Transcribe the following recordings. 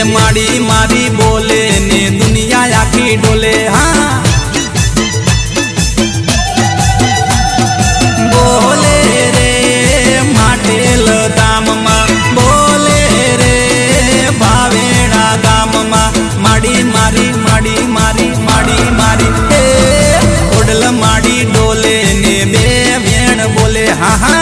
माड़ी मारी बोले ने दुनिया आखी डोले। हाँ बोले रे माटेल दाम मा, बोले रे भावेड़ा गाम मा, माड़ी मारी माड़ी मारी माड़ी मारी ओडल माड़ी डोले ने बे भेण बोले। हाँ हाँ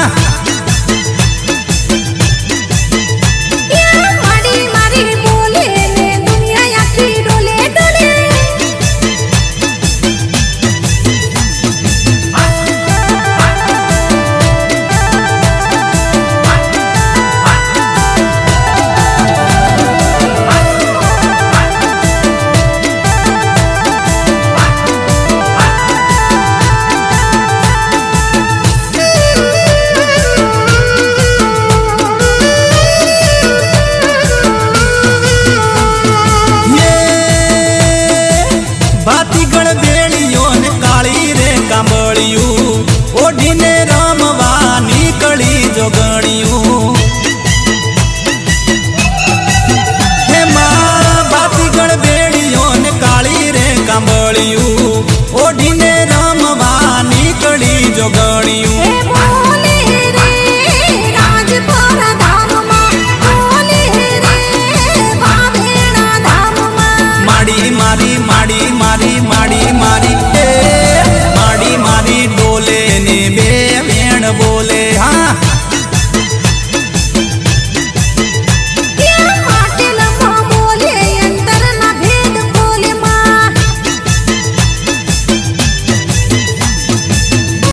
काली रे कांबळियो